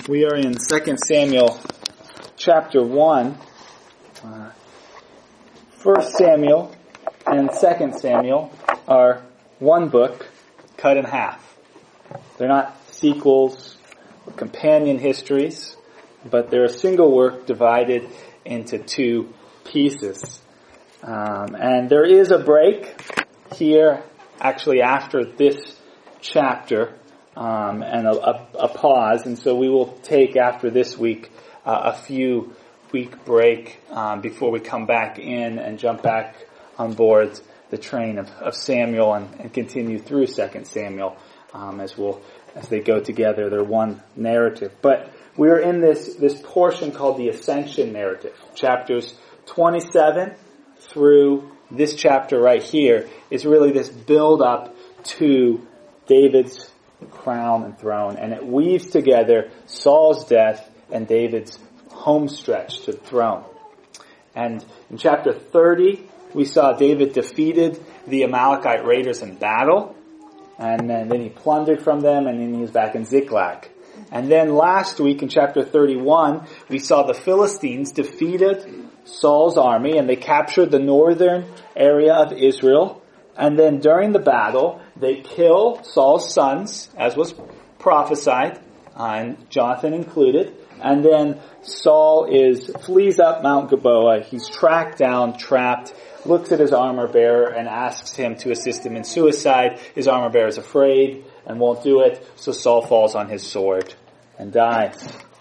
We are in 2 Samuel chapter 1. 1 Samuel and 2 Samuel are one book cut in half. They're not sequels or companion histories, but they're a single work divided into two pieces. And there is a break here, actually after this chapter, and a pause, and so we will take after this week a few week break before we come back in and jump back on board the train of Samuel and continue through 2 Samuel as they go together. They're one narrative. But we're in this portion called the Ascension narrative. Chapters 27 through this chapter right here is really this build up to David's crown and throne, and it weaves together Saul's death and David's home stretch to the throne. And in chapter 30, we saw David defeated the Amalekite raiders in battle, and then he plundered from them, and then he was back in Ziklag. And then last week in chapter 31, we saw the Philistines defeated Saul's army, and they captured the northern area of Israel. And then during the battle, they kill Saul's sons, as was prophesied, and Jonathan included. And then Saul flees up Mount Gilboa. He's tracked down, trapped, looks at his armor bearer and asks him to assist him in suicide. His armor bearer is afraid and won't do it, so Saul falls on his sword and dies.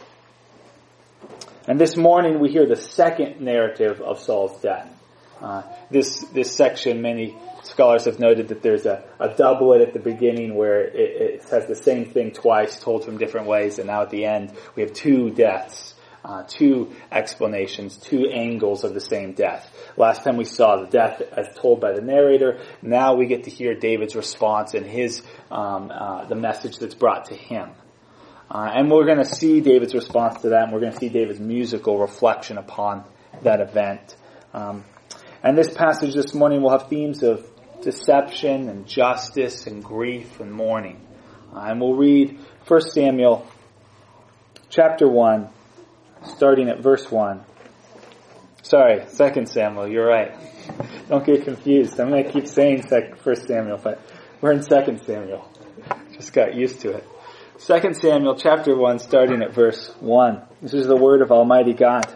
And this morning we hear the second narrative of Saul's death. This section, many scholars have noted that there's a doublet at the beginning where it says the same thing twice, told from different ways, and now at the end we have two deaths, two explanations, two angles of the same death. Last time we saw the death as told by the narrator. Now we get to hear David's response and his the message that's brought to him. And we're going to see David's response to that, and we're going to see David's musical reflection upon that event. And this passage this morning will have themes of deception and justice and grief and mourning. And we'll read 1 Samuel chapter 1, starting at verse 1. Sorry, 2 Samuel, you're right. Don't get confused. I'm going to keep saying 1 Samuel, but we're in 2 Samuel. Just got used to it. 2 Samuel chapter 1, starting at verse 1. This is the word of Almighty God.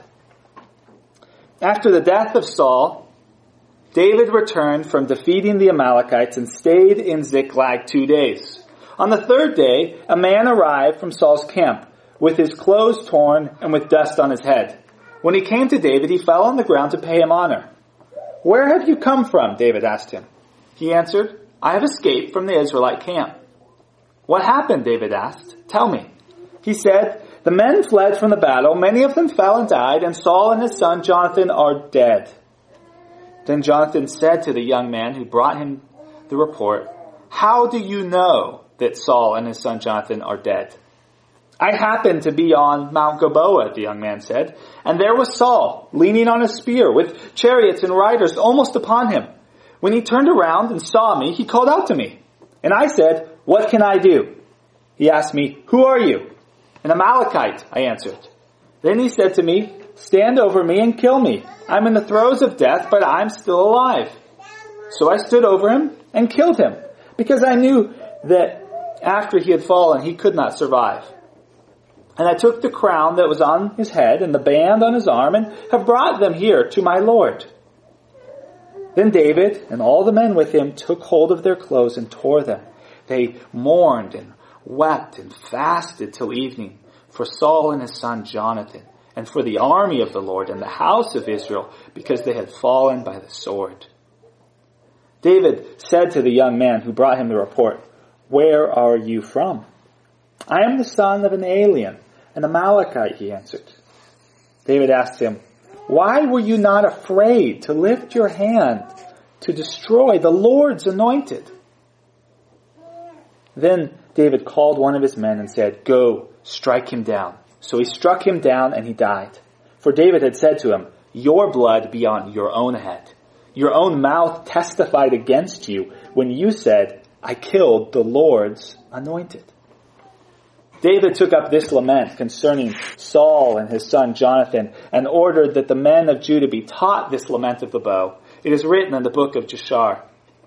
After the death of Saul, David returned from defeating the Amalekites and stayed in Ziklag 2 days. On the third day, a man arrived from Saul's camp with his clothes torn and with dust on his head. When he came to David, he fell on the ground to pay him honor. "Where have you come from?" David asked him. He answered, "I have escaped from the Israelite camp." "What happened?" David asked. "Tell me." He said, "The men fled from the battle. Many of them fell and died, and Saul and his son Jonathan are dead." Then Jonathan said to the young man who brought him the report, "How do you know that Saul and his son Jonathan are dead?" "I happened to be on Mount Gilboa," the young man said, "and there was Saul, leaning on a spear, with chariots and riders almost upon him. When he turned around and saw me, he called out to me. And I said, 'What can I do?' He asked me, 'Who are you?' 'An Amalekite,' I answered. Then he said to me, 'Stand over me and kill me. I'm in the throes of death, but I'm still alive.' So I stood over him and killed him, because I knew that after he had fallen, he could not survive. And I took the crown that was on his head and the band on his arm and have brought them here to my Lord." Then David and all the men with him took hold of their clothes and tore them. They mourned and wept and fasted till evening for Saul and his son Jonathan, and for the army of the Lord and the house of Israel, because they had fallen by the sword. David said to the young man who brought him the report, "Where are you from?" "I am the son of an alien, an Amalekite," he answered. David asked him, "Why were you not afraid to lift your hand to destroy the Lord's anointed?" Then David called one of his men and said, "Go, strike him down." So he struck him down and he died. For David had said to him, "Your blood be on your own head. Your own mouth testified against you when you said, 'I killed the Lord's anointed.'" David took up this lament concerning Saul and his son Jonathan and ordered that the men of Judah be taught this lament of the bow. It is written in the book of Jashar.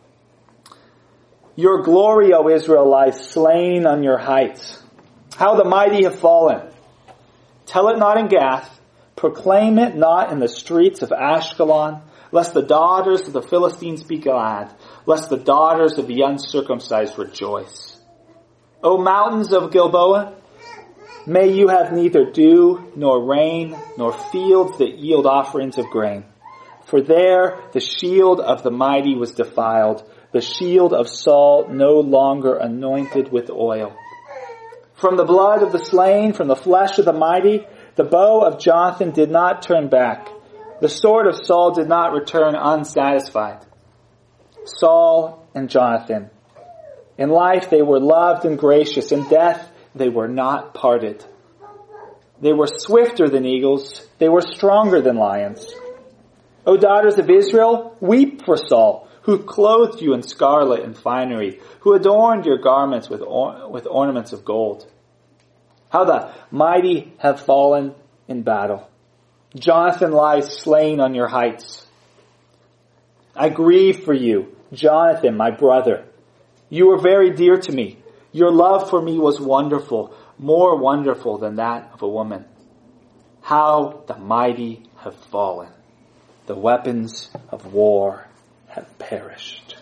Your glory, O Israel, lies slain on your heights. How the mighty have fallen. Tell it not in Gath. Proclaim it not in the streets of Ashkelon, lest the daughters of the Philistines be glad, lest the daughters of the uncircumcised rejoice. O mountains of Gilboa, may you have neither dew, nor rain, nor fields that yield offerings of grain. For there the shield of the mighty was defiled, the shield of Saul no longer anointed with oil. From the blood of the slain, from the flesh of the mighty, the bow of Jonathan did not turn back. The sword of Saul did not return unsatisfied. Saul and Jonathan. In life they were loved and gracious. In death they were not parted. They were swifter than eagles. They were stronger than lions. O daughters of Israel, weep for Saul, who clothed you in scarlet and finery, who adorned your garments with ornaments of gold. How the mighty have fallen in battle. Jonathan lies slain on your heights. I grieve for you, Jonathan, my brother. You were very dear to me. Your love for me was wonderful, more wonderful than that of a woman. How the mighty have fallen. The weapons of war have perished.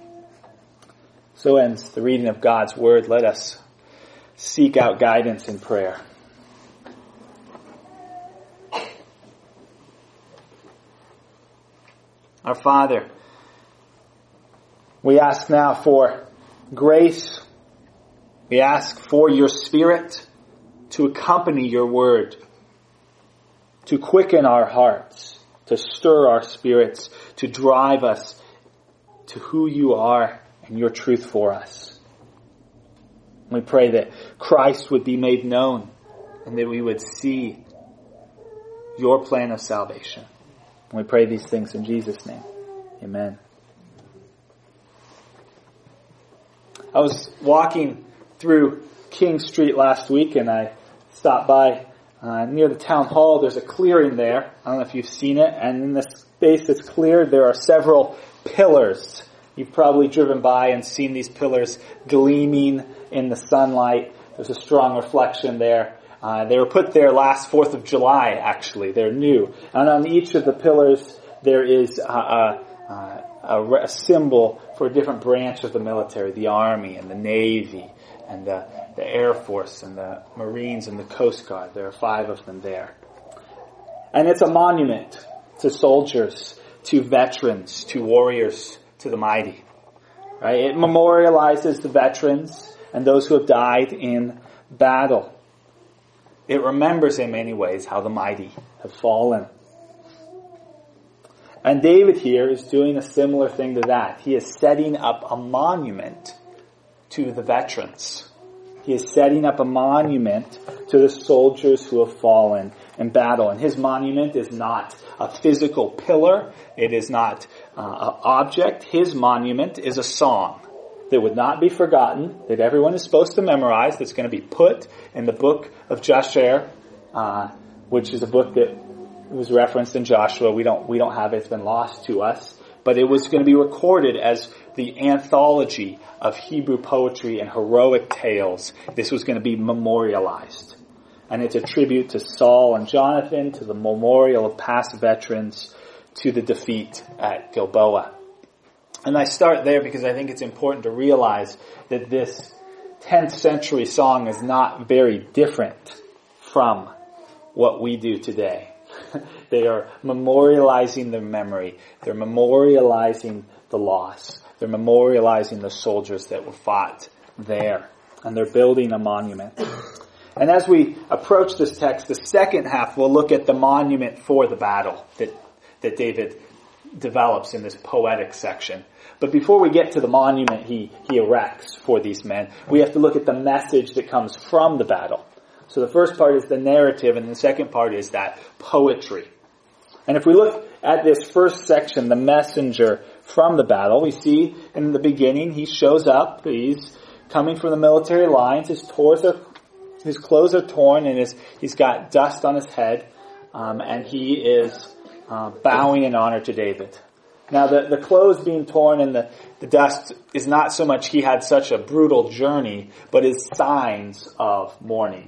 So ends the reading of God's Word. Let us seek out guidance in prayer. Our Father, we ask now for grace. We ask for your Spirit to accompany your Word, to quicken our hearts, to stir our spirits, to drive us to who you are and your truth for us. We pray that Christ would be made known and that we would see your plan of salvation. We pray these things in Jesus' name. Amen. I was walking through King Street last week and I stopped by near the town hall. There's a clearing there. I don't know if you've seen it. And in the space that's cleared, there are several pillars. You've probably driven by and seen these pillars gleaming in the sunlight. There's a strong reflection there. They were put there last 4th of July, actually. They're new. And on each of the pillars, there is a symbol for a different branch of the military, the Army and the Navy and the Air Force and the Marines and the Coast Guard. There are 5 of them there. And it's a monument to soldiers, to veterans, to warriors, to the mighty. Right? It memorializes the veterans and those who have died in battle. It remembers in many ways how the mighty have fallen. And David here is doing a similar thing to that. He is setting up a monument to the veterans. He is setting up a monument to the soldiers who have fallen in battle. And his monument is not a physical pillar. It is not an object. His monument is a song that would not be forgotten, that everyone is supposed to memorize, that's going to be put in the book of Jashar, which is a book that was referenced in Joshua. We don't have it. It's been lost to us. But it was going to be recorded as the anthology of Hebrew poetry and heroic tales. This was going to be memorialized. And it's a tribute to Saul and Jonathan, to the memorial of past veterans, to the defeat at Gilboa. And I start there because I think it's important to realize that this 10th century song is not very different from what we do today. They are memorializing the memory. They're memorializing the loss. They're memorializing the soldiers that were fought there. And they're building a monument. And as we approach this text, the second half, we'll look at the monument for the battle that David develops in this poetic section. But before we get to the monument he erects for these men, we have to look at the message that comes from the battle. So the first part is the narrative, and the second part is that poetry. And if we look at this first section, the messenger from the battle, we see in the beginning he shows up. He's coming from the military lines. His His clothes are torn and he's got dust on his head, and he is bowing in honor to David. Now the clothes being torn and the dust is not so much he had such a brutal journey, but is signs of mourning.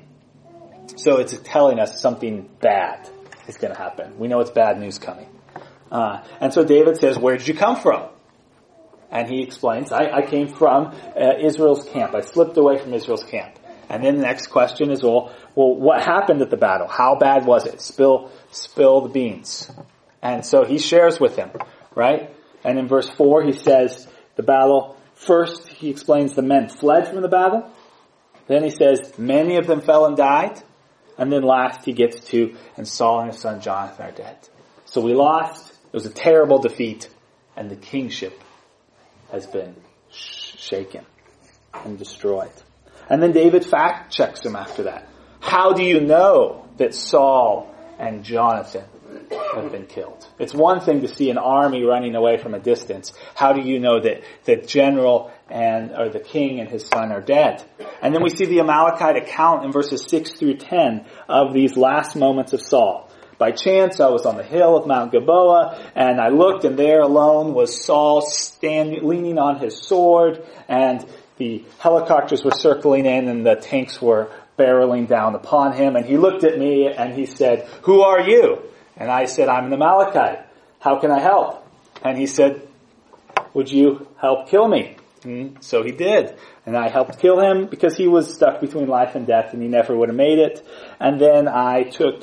So it's telling us something bad is going to happen. We know it's bad news coming. And so David says, where did you come from? And he explains, I came from Israel's camp. I slipped away from Israel's camp. And then the next question is, well, what happened at the battle? How bad was it? Spill the beans. And so he shares with him, right? And in verse 4 he says, the battle, first he explains the men fled from the battle. Then he says, many of them fell and died. And then last he gets to, and Saul and his son Jonathan are dead. So we lost. It was a terrible defeat. And the kingship has been shaken and destroyed. And then David fact checks him after that. How do you know that Saul and Jonathan have been killed? It's one thing to see an army running away from a distance. How do you know that the general or the king and his son are dead? And then we see the Amalekite account in verses 6 through 10 of these last moments of Saul. By chance, I was on the hill of Mount Gilboa, and I looked, and there alone was Saul leaning on his sword, and the helicopters were circling in, and the tanks were barreling down upon him. And he looked at me, and he said, who are you? And I said, I'm an Amalekite. How can I help? And he said, would you help kill me? And so he did. And I helped kill him because he was stuck between life and death, and he never would have made it. And then I took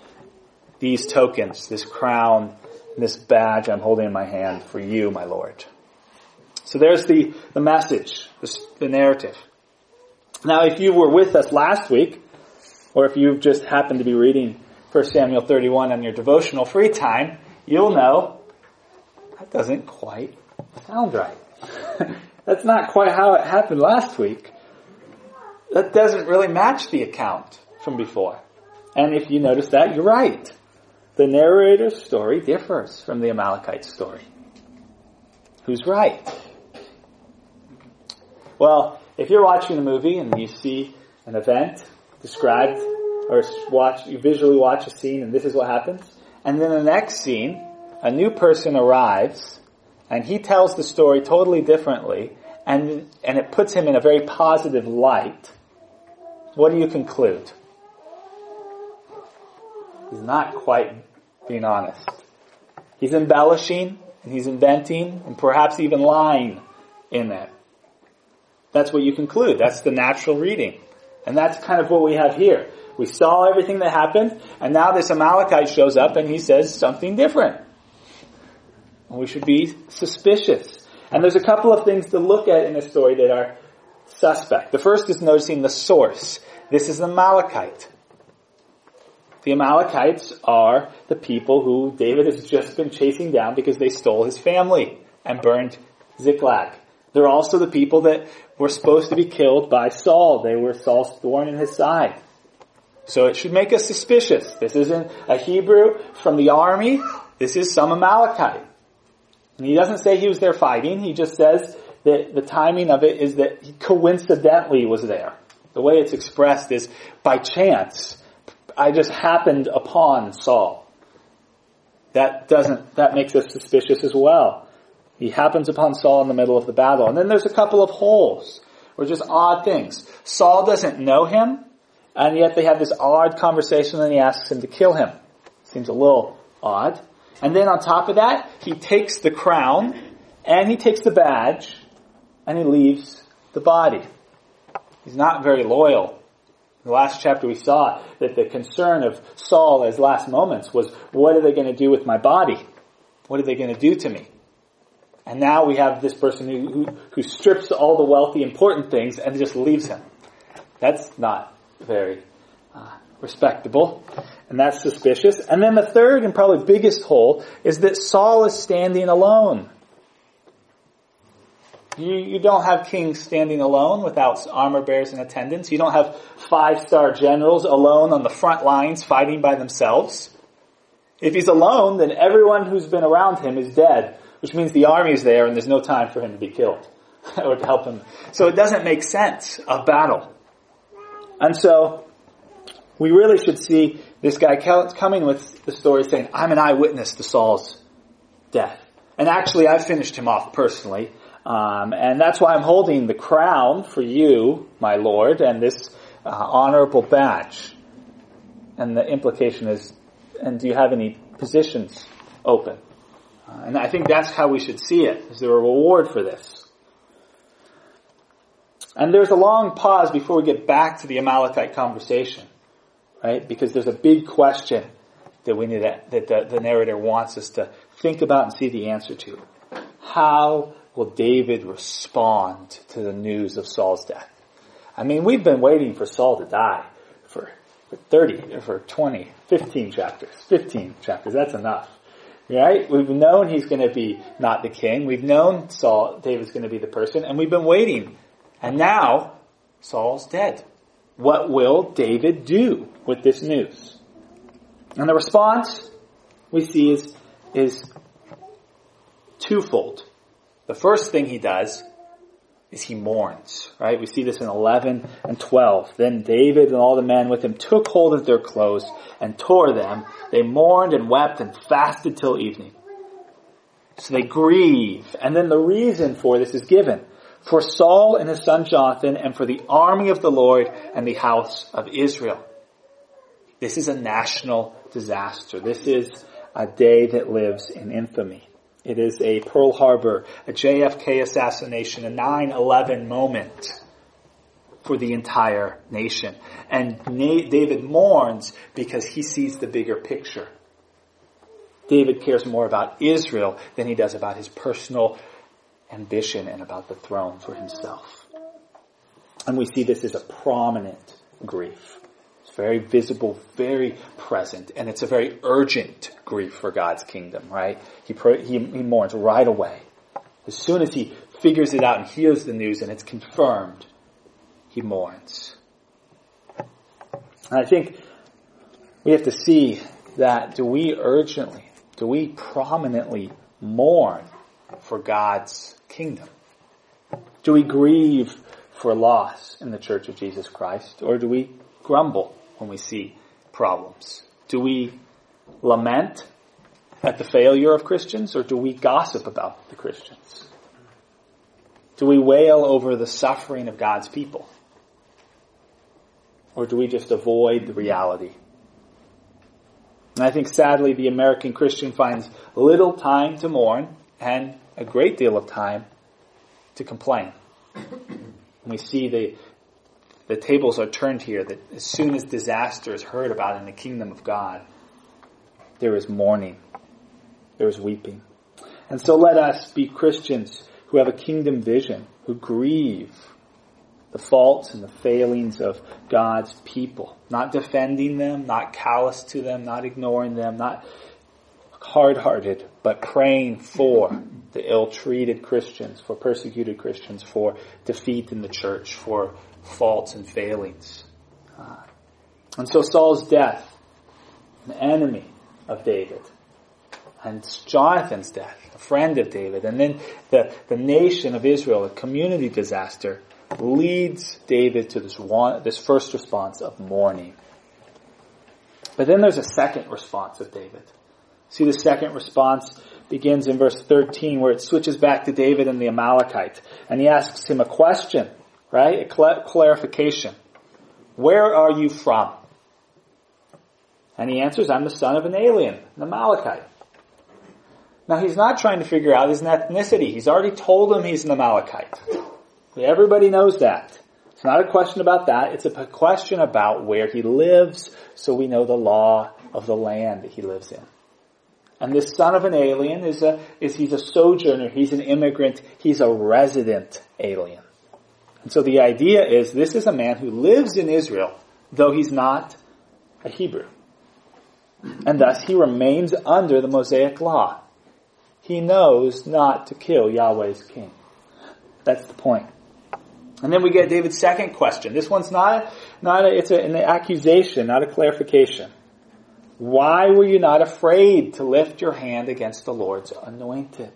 these tokens, this crown, and this badge I'm holding in my hand for you, my Lord. So there's the message, the narrative. Now, if you were with us last week, or if you've just happened to be reading 1 Samuel 31 on your devotional free time, you'll know that doesn't quite sound right. That's not quite how it happened last week. That doesn't really match the account from before. And if you notice that, you're right. The narrator's story differs from the Amalekite story. Who's right? Well, if you're watching a movie and you see an event described, or you visually watch a scene and this is what happens, and then the next scene, a new person arrives and he tells the story totally differently, and it puts him in a very positive light, what do you conclude? He's not quite being honest. He's embellishing, and he's inventing, and perhaps even lying in it. That's what you conclude. That's the natural reading. And that's kind of what we have here. We saw everything that happened, and now this Amalekite shows up and he says something different. And we should be suspicious. And there's a couple of things to look at in the story that are suspect. The first is noticing the source. This is the Amalekite. The Amalekites are the people who David has just been chasing down because they stole his family and burned Ziklag. They're also the people that were supposed to be killed by Saul. They were Saul's thorn in his side. So it should make us suspicious. This isn't a Hebrew from the army. This is some Amalekite. And he doesn't say he was there fighting. He just says that the timing of it is that he coincidentally was there. The way it's expressed is by chance. I just happened upon Saul. That makes us suspicious as well. He happens upon Saul in the middle of the battle. And then there's a couple of holes, or just odd things. Saul doesn't know him, and yet they have this odd conversation and he asks him to kill him. Seems a little odd. And then on top of that, he takes the crown, and he takes the badge, and he leaves the body. He's not very loyal. In the last chapter we saw that the concern of Saul as last moments was, what are they going to do with my body? What are they going to do to me? And now we have this person who strips all the wealthy, important things and just leaves him. That's not very respectable. And that's suspicious. And then the third and probably biggest hole is that Saul is standing alone. You don't have kings standing alone without armor bearers in attendance. You don't have 5-star generals alone on the front lines fighting by themselves. If he's alone, then everyone who's been around him is dead, which means the army's there and there's no time for him to be killed or to help him. So it doesn't make sense of battle. And so We really should see this guy coming with the story saying, I'm an eyewitness to Saul's death. And actually, I've finished him off personally. And that's why I'm holding the crown for you, my Lord, and this honorable badge. And the implication is, and do you have any positions open? And I think that's how we should see it. Is there a reward for this? And there's a long pause before we get back to the Amalekite conversation, right? Because there's a big question that we need that the narrator wants us to think about and see the answer to. How will David respond to the news of Saul's death? I mean, we've been waiting for Saul to die for 15 chapters. That's enough. Right? We've known he's going to be not the king. We've known David's going to be the person, and we've been waiting. And now, Saul's dead. What will David do with this news? And the response we see is twofold. The first thing he does is he mourns, right? We see this in 11 and 12. Then David and all the men with him took hold of their clothes and tore them. They mourned and wept and fasted till evening. So they grieve. And then the reason for this is given. For Saul and his son Jonathan, and for the army of the Lord and the house of Israel. This is a national disaster. This is a day that lives in infamy. It is a Pearl Harbor, a JFK assassination, a 9/11 moment for the entire nation. And David mourns because he sees the bigger picture. David cares more about Israel than he does about his personal ambition and about the throne for himself. And we see this as a prominent grief. It's very visible, very present, and it's a very urgent grief for God's kingdom, right? He mourns right away. As soon as he figures it out and hears the news and it's confirmed, he mourns. And I think we have to see that do we prominently mourn for God's kingdom? Do we grieve for loss in the Church of Jesus Christ? Or do we grumble when we see problems? Do we lament at the failure of Christians, or do we gossip about the Christians? Do we wail over the suffering of God's people? Or do we just avoid the reality? And I think sadly the American Christian finds little time to mourn and a great deal of time to complain. And we see the tables are turned here, that as soon as disaster is heard about in the kingdom of God, there is mourning. There is weeping. And so let us be Christians who have a kingdom vision, who grieve the faults and the failings of God's people. Not defending them, not callous to them, not ignoring them, not hard-hearted, but praying for the ill-treated Christians, for persecuted Christians, for defeat in the church, for faults and failings. And so Saul's death, an enemy of David, and Jonathan's death, a friend of David, and then the nation of Israel, a community disaster, leads David to this first response of mourning. But then there's a second response of David. See, the second response begins in verse 13, where it switches back to David and the Amalekite. And he asks him a question, right? A clarification. Where are you from? And he answers, I'm the son of an alien, an Amalekite. Now, he's not trying to figure out his ethnicity. He's already told him he's an Amalekite. Everybody knows that. It's not a question about that. It's a question about where he lives, so we know the law of the land that he lives in. And this son of an alien he's a sojourner, he's an immigrant, he's a resident alien. And so the idea is this is a man who lives in Israel, though he's not a Hebrew. And thus he remains under the Mosaic law. He knows not to kill Yahweh's king. That's the point. And then we get David's second question. This one's it's an accusation, not a clarification. Why were you not afraid to lift your hand against the Lord's anointed?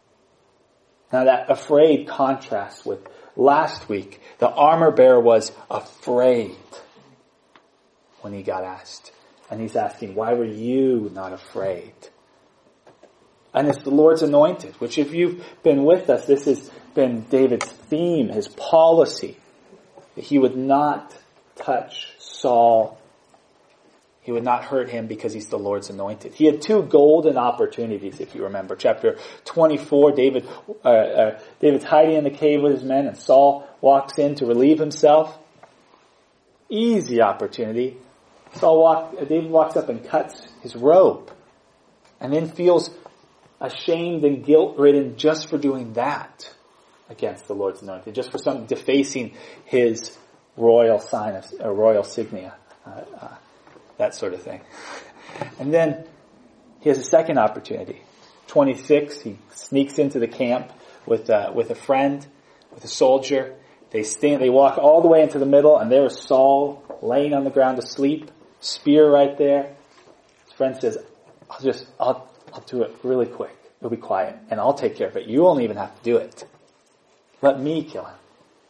Now that afraid contrasts with last week. The armor bearer was afraid. when he got asked. And he's asking, why were you not afraid? And it's the Lord's anointed, which if you've been with us, this has been David's theme, his policy, that he would not touch Saul. He would not hurt him because he's the Lord's anointed. He had two golden opportunities, if you remember. Chapter 24, David's hiding in the cave with his men, and Saul walks in to relieve himself. Easy opportunity. David walks up and cuts his robe, and then feels ashamed and guilt-ridden just for doing that against the Lord's anointed, just for some defacing his royal sign, or royal signia, that sort of thing. And then he has a second opportunity. 26, he sneaks into the camp with a friend, with a soldier. They walk all the way into the middle, and there is Saul laying on the ground asleep, spear right there. His friend says, I'll do it really quick. You'll be quiet, and I'll take care of it. You won't even have to do it. Let me kill him.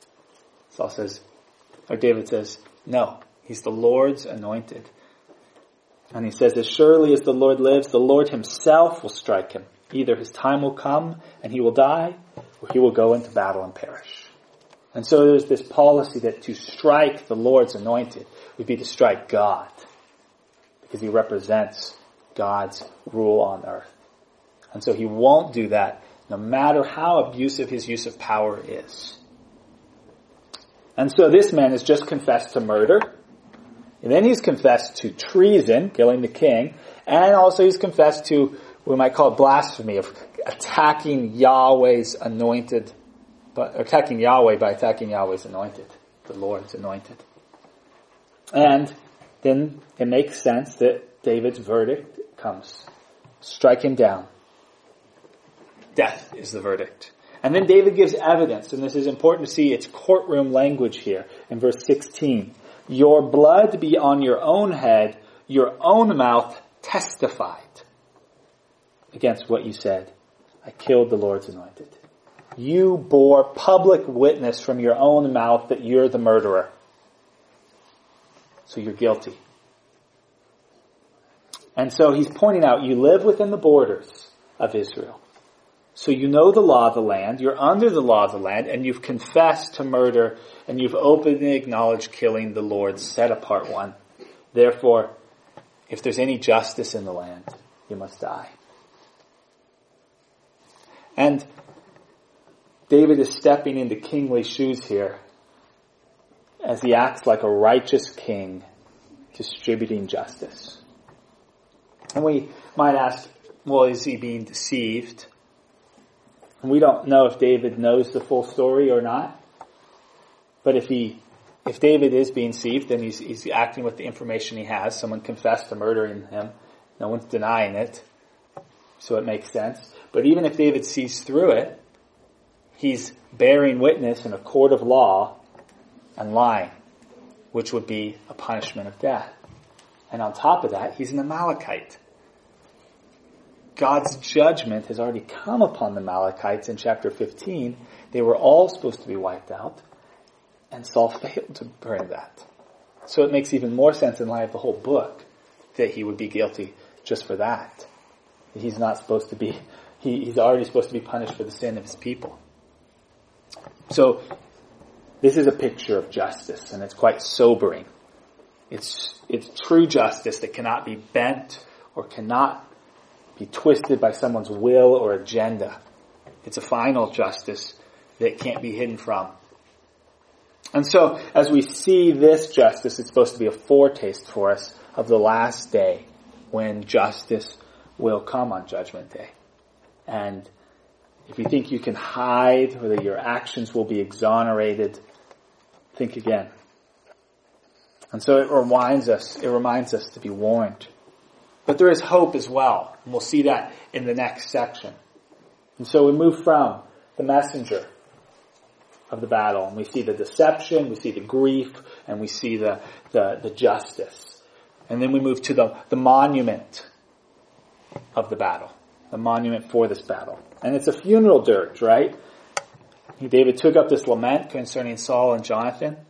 David says, no, he's the Lord's anointed. And he says, as surely as the Lord lives, the Lord himself will strike him. Either his time will come and he will die, or he will go into battle and perish. And so there's this policy that to strike the Lord's anointed would be to strike God, because he represents God's rule on earth. And so he won't do that, no matter how abusive his use of power is. And so this man has just confessed to murder, and then he's confessed to treason, killing the king, and also he's confessed to what we might call blasphemy, of attacking Yahweh's anointed, attacking Yahweh by attacking Yahweh's anointed, the Lord's anointed. And then it makes sense that David's verdict comes. Strike him down. Death is the verdict. And then David gives evidence, and this is important to see, it's courtroom language here in verse 16. Your blood be on your own head, your own mouth testified against what you said. I killed the Lord's anointed. You bore public witness from your own mouth that you're the murderer. So you're guilty. And so he's pointing out, you live within the borders of Israel. So you know the law of the land, you're under the law of the land, and you've confessed to murder, and you've openly acknowledged killing the Lord's set apart one. Therefore, if there's any justice in the land, you must die. And David is stepping into kingly shoes here as he acts like a righteous king distributing justice. And we might ask, well, is he being deceived? And we don't know if David knows the full story or not. But if David is being deceived, then he's acting with the information he has. Someone confessed to murdering him. No one's denying it. So it makes sense. But even if David sees through it, he's bearing witness in a court of law and lying, which would be a punishment of death. And on top of that, he's an Amalekite. God's judgment has already come upon the Amalekites in chapter 15. They were all supposed to be wiped out, and Saul failed to bring that. So it makes even more sense in light of the whole book that he would be guilty just for that. He's not supposed to be, he's already supposed to be punished for the sin of his people. So this is a picture of justice, and it's quite sobering. It's true justice that cannot be bent or cannot be twisted by someone's will or agenda. It's a final justice that can't be hidden from. And so, as we see this justice, it's supposed to be a foretaste for us of the last day when justice will come on Judgment Day. And if you think you can hide or that your actions will be exonerated, think again. And so it reminds us to be warned. But there is hope as well. And we'll see that in the next section. And so we move from the messenger of the battle, and we see the deception, we see the grief, and we see the justice. And then we move to the monument of the battle. The monument for this battle. And it's a funeral dirge, right? David took up this lament concerning Saul and Jonathan.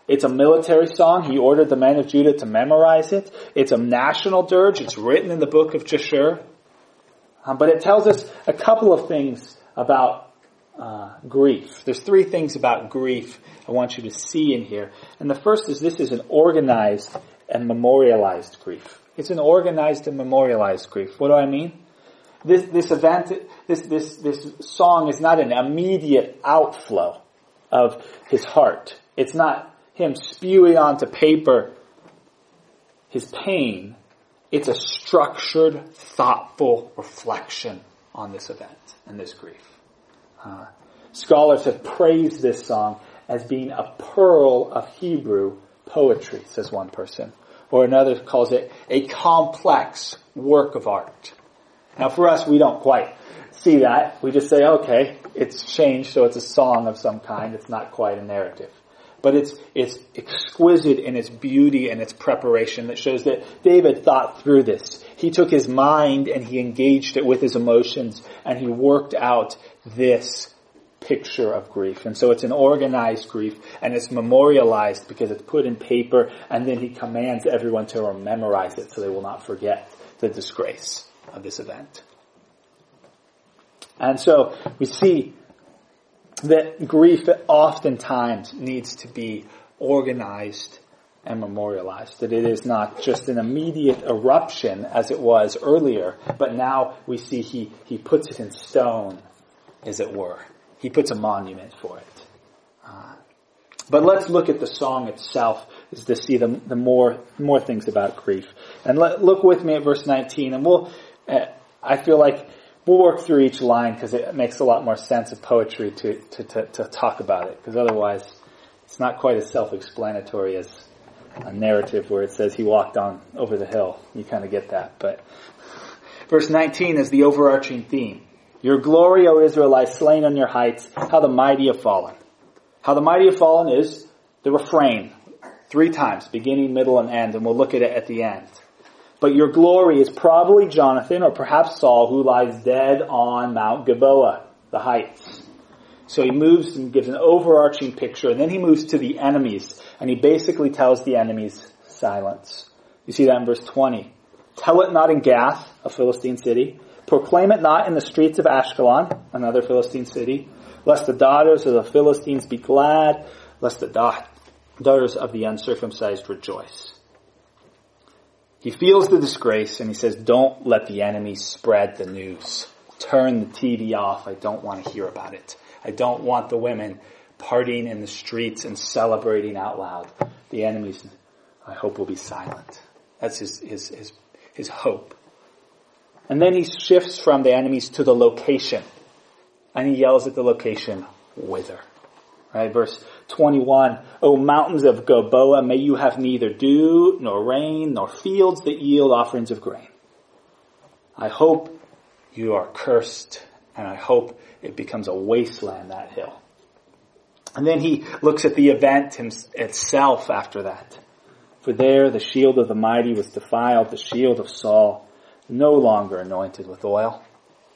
It's a military song. He ordered the men of Judah to memorize it. It's a national dirge. It's written in the book of Jashur. But it tells us a couple of things about grief. There's 3 things about grief I want you to see in here. And the first is this is an organized and memorialized grief. It's an organized and memorialized grief. What do I mean? This event, this song is not an immediate outflow of his heart. It's not him spewing onto paper his pain. It's a structured, thoughtful reflection on this event and this grief. Scholars have praised this song as being a pearl of Hebrew poetry, says one person. Or another calls it a complex work of art. Now for us, we don't quite see that. We just say, okay, it's changed, so it's a song of some kind. It's not quite a narrative. But it's exquisite in its beauty and its preparation that shows that David thought through this. He took his mind and he engaged it with his emotions and he worked out this picture of grief. And so it's an organized grief and it's memorialized because it's put in paper, and then he commands everyone to memorize it so they will not forget the disgrace of this event. And so we see that grief oftentimes needs to be organized and memorialized. That it is not just an immediate eruption as it was earlier, but now we see he puts it in stone, as it were. He puts a monument for it. But let's look at the song itself, is to see the more things about grief. And look with me at verse 19, and I feel like we'll work through each line because it makes a lot more sense of poetry to talk about it. Because otherwise, it's not quite as self-explanatory as a narrative where it says he walked on over the hill. You kind of get that. But verse 19 is the overarching theme. Your glory, O Israel, lies slain on your heights. How the mighty have fallen. How the mighty have fallen is the refrain 3 times, beginning, middle, and end. And we'll look at it at the end. But your glory is probably Jonathan or perhaps Saul, who lies dead on Mount Gilboa, the heights. So he moves and gives an overarching picture, and then he moves to the enemies, and he basically tells the enemies, silence. You see that in verse 20. Tell it not in Gath, a Philistine city. Proclaim it not in the streets of Ashkelon, another Philistine city, lest the daughters of the Philistines be glad, lest the daughters of the uncircumcised rejoice. He feels the disgrace and he says, don't let the enemy spread the news. Turn the TV off. I don't want to hear about it. I don't want the women partying in the streets and celebrating out loud. The enemies, I hope, will be silent. That's his hope. And then he shifts from the enemies to the location. And he yells at the location, wither. Right, verse 21, O mountains of Gilboa, may you have neither dew, nor rain, nor fields that yield offerings of grain. I hope you are cursed, and I hope it becomes a wasteland, that hill. And then he looks at the event itself after that. For there the shield of the mighty was defiled, the shield of Saul, no longer anointed with oil.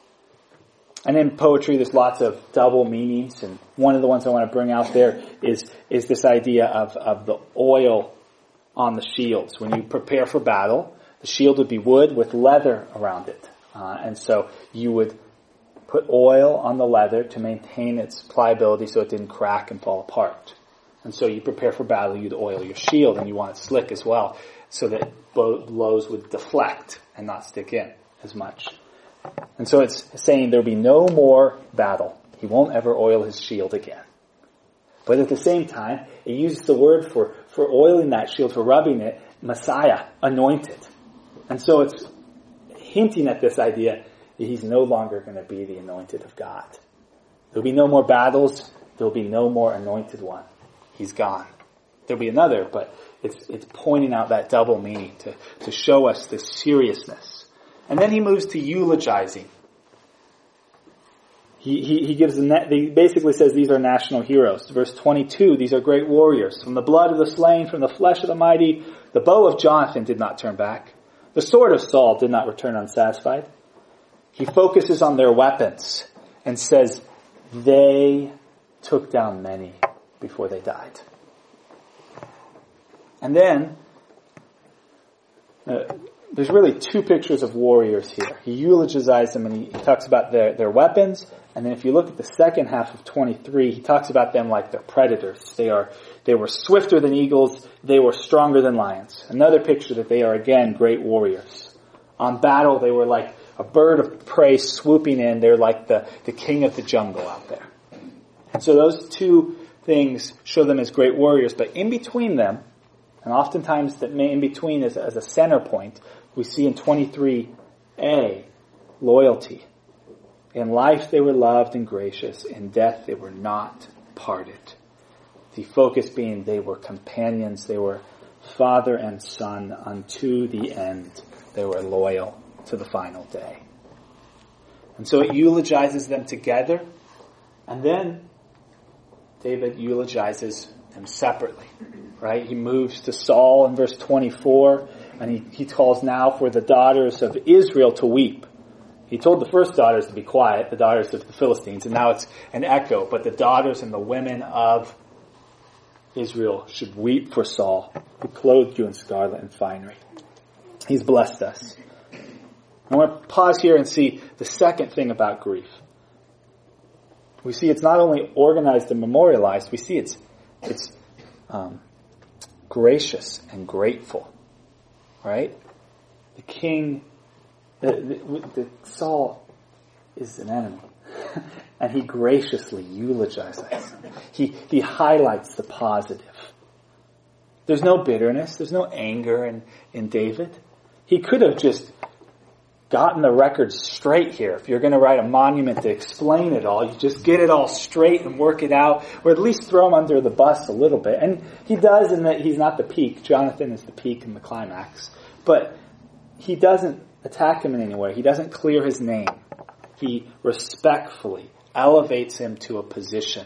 And in poetry, there's lots of double meanings, and one of the ones I want to bring out there is this idea of the oil on the shields. When you prepare for battle, the shield would be wood with leather around it. And so you would put oil on the leather to maintain its pliability so it didn't crack and fall apart. And so you prepare for battle, you'd oil your shield, and you want it slick as well, so that blows would deflect and not stick in as much. And so it's saying there'll be no more battle. He won't ever oil his shield again. But at the same time, it uses the word for oiling that shield, for rubbing it, Messiah, anointed. And so it's hinting at this idea that he's no longer going to be the anointed of God. There'll be no more battles. There'll be no more anointed one. He's gone. There'll be another, but it's pointing out that double meaning to show us the seriousness. And then he moves to eulogizing. He basically says these are national heroes. Verse 22, these are great warriors. From the blood of the slain, from the flesh of the mighty, the bow of Jonathan did not turn back. The sword of Saul did not return unsatisfied. He focuses on their weapons and says, they took down many before they died. And then, there's really two pictures of warriors here. He eulogizes them and he talks about their weapons. And then if you look at the second half of 23, he talks about them like they're predators. They were swifter than eagles. They were stronger than lions. Another picture that they are, again, great warriors. On battle, they were like a bird of prey swooping in. They're like the king of the jungle out there. And so those two things show them as great warriors. But in between them, and oftentimes that in between as a center point, we see in 23a, loyalty. In life they were loved and gracious. In death they were not parted. The focus being they were companions. They were father and son unto the end. They were loyal to the final day. And so it eulogizes them together. And then David eulogizes them separately. Right? He moves to Saul in verse 24. And he calls now for the daughters of Israel to weep. He told the first daughters to be quiet, the daughters of the Philistines, and now it's an echo. But the daughters and the women of Israel should weep for Saul, who clothed you in scarlet and finery. He's blessed us. I want to pause here and see the second thing about grief. We see it's not only organized and memorialized, we see it's gracious and grateful. Right? The king, the Saul is an enemy. And he graciously eulogizes. He highlights the positive. There's no bitterness. There's no anger in David. He could have just gotten the record straight here. If you're going to write a monument to explain it all, you just get it all straight and work it out, or at least throw him under the bus a little bit. And he does in that he's not the peak. Jonathan is the peak and the climax. But he doesn't attack him in any way. He doesn't clear his name. He respectfully elevates him to a position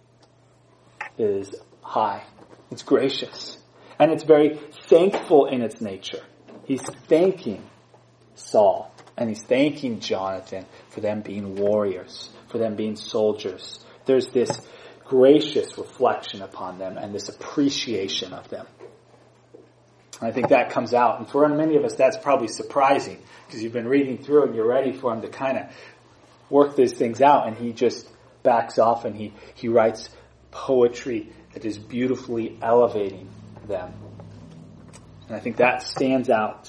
that is high. It's gracious. And it's very thankful in its nature. He's thanking Saul and he's thanking Jonathan for them being warriors, for them being soldiers. There's this gracious reflection upon them and this appreciation of them. I think that comes out. And for many of us, that's probably surprising because you've been reading through and you're ready for him to kind of work these things out. And he just backs off and he writes poetry that is beautifully elevating them. And I think that stands out.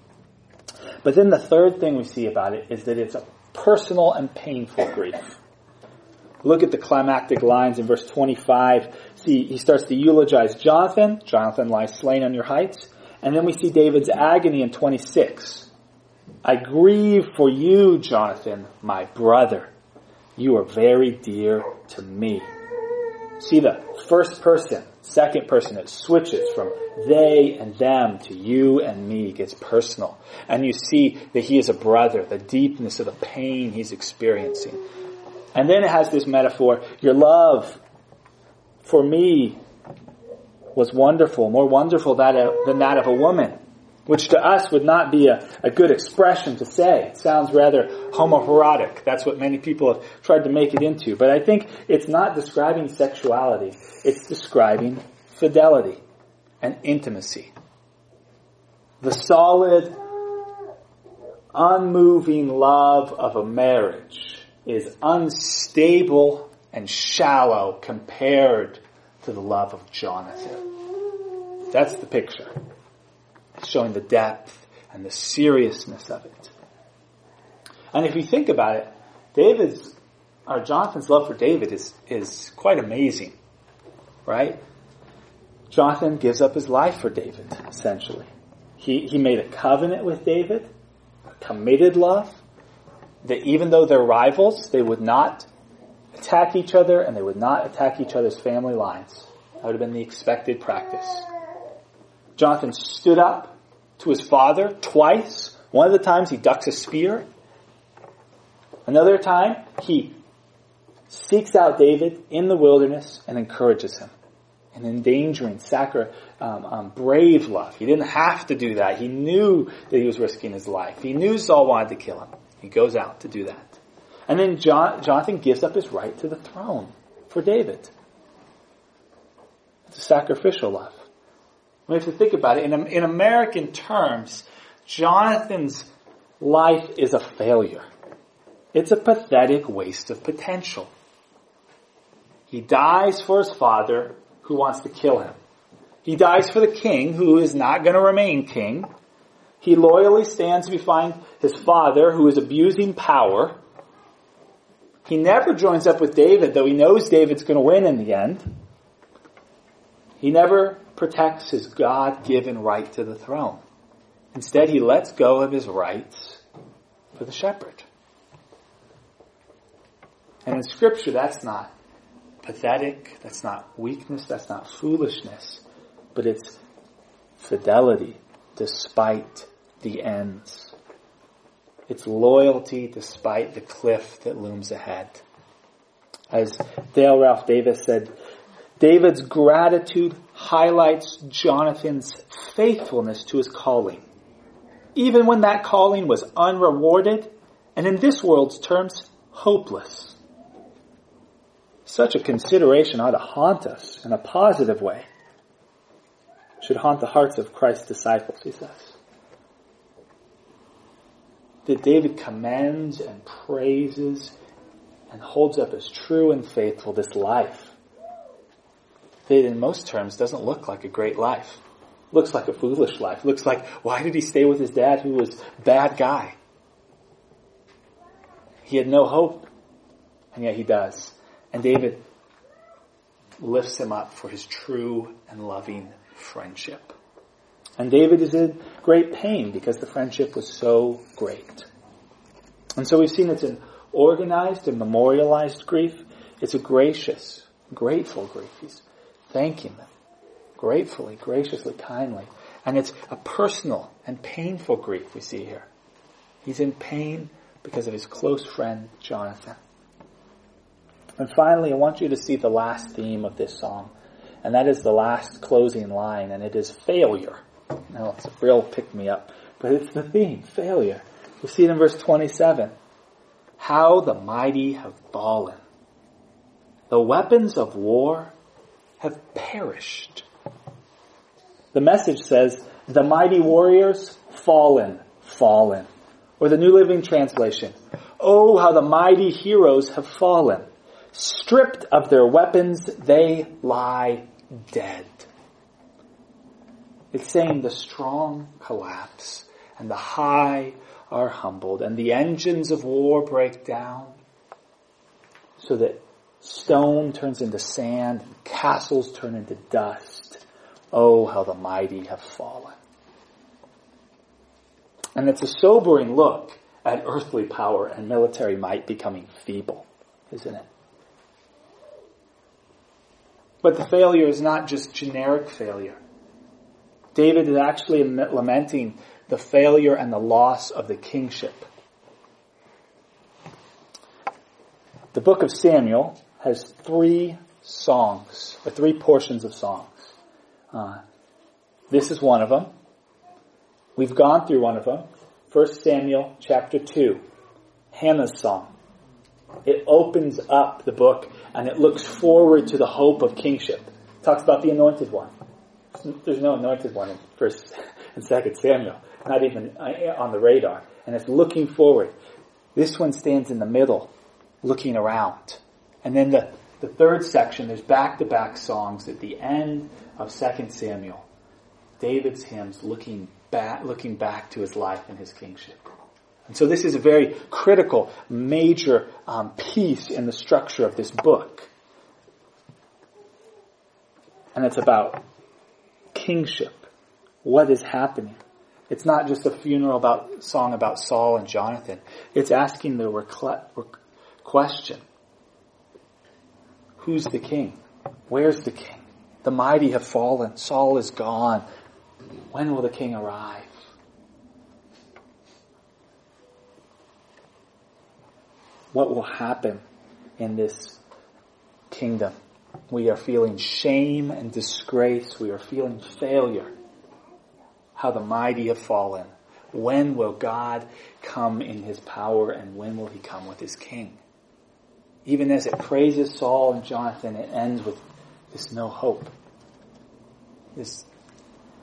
But then the third thing we see about it is that it's a personal and painful grief. Look at the climactic lines in verse 25. See, he starts to eulogize Jonathan. Jonathan lies slain on your heights. And then we see David's agony in 26. I grieve for you, Jonathan, my brother. You are very dear to me. See the first person, second person, it switches from they and them to you and me. It gets personal. And you see that he is a brother, the deepness of the pain he's experiencing. And then it has this metaphor, your love for me was wonderful, more wonderful than that of a woman, which to us would not be a good expression to say. It sounds rather homoerotic. That's what many people have tried to make it into. But I think it's not describing sexuality. It's describing fidelity and intimacy. The solid, unmoving love of a marriage is unstable and shallow compared to the love of Jonathan. That's the picture. Showing the depth and the seriousness of it. And if you think about it, Jonathan's love for David is quite amazing. Right? Jonathan gives up his life for David, essentially. He made a covenant with David, a committed love, that even though they're rivals, they would not attack each other and they would not attack each other's family lines. That would have been the expected practice. Jonathan stood up to his father twice. One of the times he ducks a spear. Another time he seeks out David in the wilderness and encourages him. An endangering, brave love. He didn't have to do that. He knew that he was risking his life. He knew Saul wanted to kill him. He goes out to do that. And then Jonathan gives up his right to the throne for David. It's a sacrificial love. We have to think about it. In American terms, Jonathan's life is a failure. It's a pathetic waste of potential. He dies for his father, who wants to kill him. He dies for the king, who is not going to remain king. He loyally stands behind his father, who is abusing power. He never joins up with David, though he knows David's going to win in the end. He never protects his God-given right to the throne. Instead, he lets go of his rights for the shepherd. And in Scripture, that's not pathetic, that's not weakness, that's not foolishness, but it's fidelity despite the ends. It's loyalty despite the cliff that looms ahead. As Dale Ralph Davis said, David's gratitude highlights Jonathan's faithfulness to his calling, even when that calling was unrewarded and in this world's terms, hopeless. Such a consideration ought to haunt us in a positive way. It should haunt the hearts of Christ's disciples, he says. That David commends and praises and holds up as true and faithful this life that in most terms doesn't look like a great life. Looks like a foolish life. Looks like, why did he stay with his dad who was a bad guy? He had no hope, and yet he does. And David lifts him up for his true and loving friendship. And David is in great pain because the friendship was so great. And so we've seen it's an organized and memorialized grief. It's a gracious, grateful grief. He's thanking them gratefully, graciously, kindly. And it's a personal and painful grief we see here. He's in pain because of his close friend, Jonathan. And finally, I want you to see the last theme of this song. And that is the last closing line, and it is failure. Now, it's a real pick-me-up, but it's the theme, failure. We see it in verse 27. How the mighty have fallen. The weapons of war have perished. The Message says, the mighty warriors fallen, fallen. Or the New Living Translation, oh, how the mighty heroes have fallen. Stripped of their weapons, they lie dead. It's saying the strong collapse and the high are humbled and the engines of war break down so that stone turns into sand and castles turn into dust. Oh, how the mighty have fallen. And it's a sobering look at earthly power and military might becoming feeble, isn't it? But the failure is not just generic failure. David is actually lamenting the failure and the loss of the kingship. The book of Samuel has 3 songs, or 3 portions of songs. This is one of them. We've gone through one of them. 1 Samuel chapter 2, Hannah's song. It opens up the book and it looks forward to the hope of kingship. It talks about the anointed one. There's no anointed one in 1st and 2nd Samuel, not even on the radar. And it's looking forward. This one stands in the middle, looking around. And then the 3rd section, there's back-to-back songs at the end of 2nd Samuel. David's hymns looking back to his life and his kingship. And so this is a very critical, major piece in the structure of this book. And it's about kingship. What is happening? It's not just a funeral song about Saul and Jonathan. It's asking the question. Who's the king? Where's the king? The mighty have fallen. Saul is gone. When will the king arrive? What will happen in this kingdom? We are feeling shame and disgrace. We are feeling failure. How the mighty have fallen. When will God come in his power and when will he come with his king? Even as it praises Saul and Jonathan, it ends with this no hope. This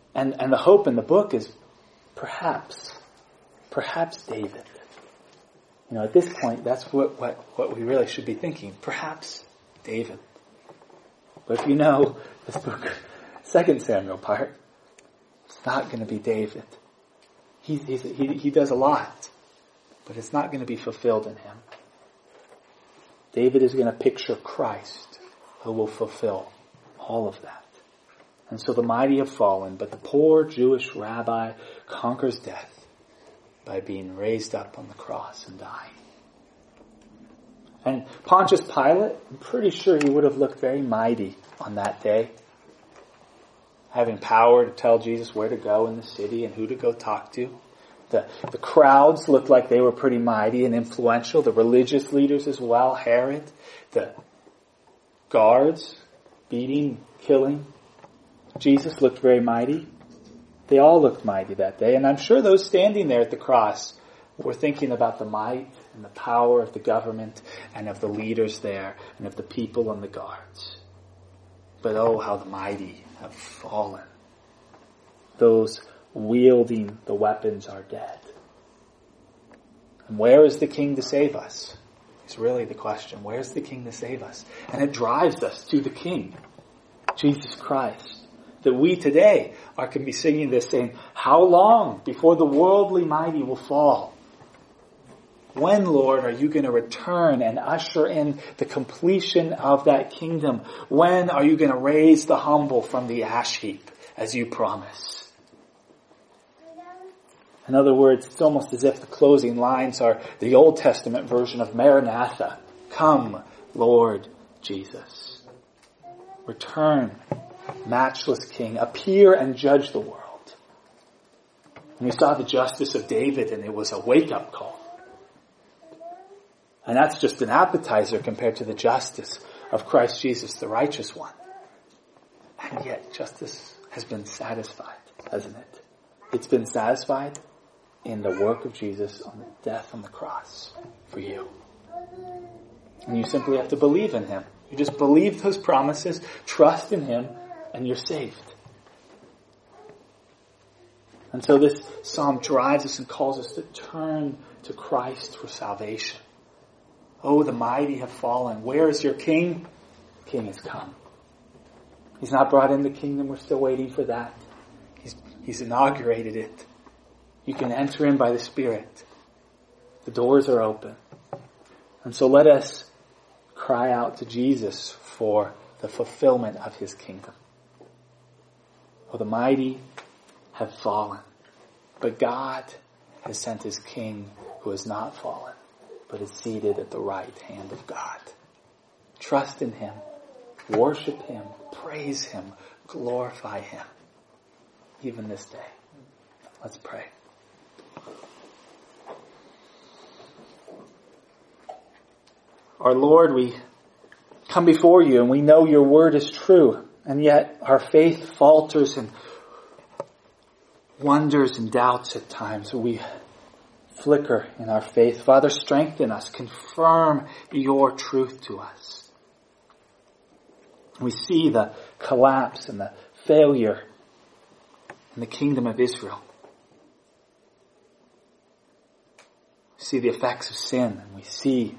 And the hope in the book is perhaps David. At this point, that's what we really should be thinking. Perhaps David. But if you know this book, 2 Samuel part, it's not going to be David. He does a lot, but it's not going to be fulfilled in him. David is going to picture Christ, who will fulfill all of that. And so the mighty have fallen, but the poor Jewish rabbi conquers death by being raised up on the cross and dying. And Pontius Pilate, I'm pretty sure he would have looked very mighty on that day, having power to tell Jesus where to go in the city and who to go talk to. The crowds looked like they were pretty mighty and influential. The religious leaders as well, Herod, the guards, beating, killing. Jesus looked very mighty. They all looked mighty that day. And I'm sure those standing there at the cross were thinking about the might and the power of the government and of the leaders there and of the people and the guards. But oh, how the mighty have fallen. Those wielding the weapons are dead. And where is the king to save us? It's really the question. Where's the king to save us? And it drives us to the king, Jesus Christ. That we today can be singing this, saying, how long before the worldly mighty will fall? When, Lord, are you going to return and usher in the completion of that kingdom? When are you going to raise the humble from the ash heap, as you promise? In other words, it's almost as if the closing lines are the Old Testament version of Maranatha. Come, Lord Jesus. Return, matchless King. Appear and judge the world. And we saw the justice of David, and it was a wake-up call. And that's just an appetizer compared to the justice of Christ Jesus, the righteous one. And yet justice has been satisfied, hasn't it? It's been satisfied in the work of Jesus on the death on the cross for you. And you simply have to believe in Him. You just believe those promises, trust in Him, and you're saved. And so this psalm drives us and calls us to turn to Christ for salvation. Oh, the mighty have fallen. Where is your king? The king has come. He's not brought in the kingdom. We're still waiting for that. He's inaugurated it. You can enter in by the Spirit. The doors are open. And so let us cry out to Jesus for the fulfillment of His kingdom. Oh, the mighty have fallen, but God has sent His King who has not fallen, but is seated at the right hand of God. Trust in Him, worship Him, praise Him, glorify Him, even this day. Let's pray. Our Lord, we come before You and we know Your word is true, and yet our faith falters and wonders and doubts at times. We flicker in our faith. Father, strengthen us. Confirm Your truth to us. We see the collapse and the failure in the kingdom of Israel. We see the effects of sin, and we see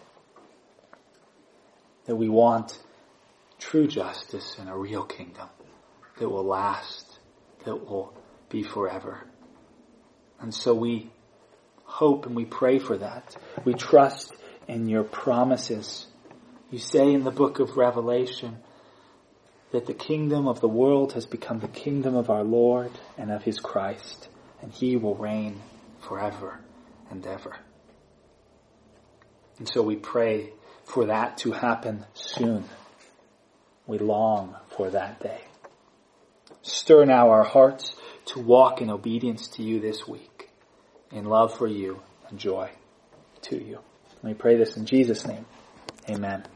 that we want true justice and a real kingdom that will last, that will be forever. And so we hope and we pray for that. We trust in Your promises. You say in the book of Revelation that the kingdom of the world has become the kingdom of our Lord and of His Christ, and He will reign forever and ever. And so we pray for that to happen soon. We long for that day. Stir now our hearts to walk in obedience to You this week, in love for You and joy to You. And we pray this in Jesus' name. Amen.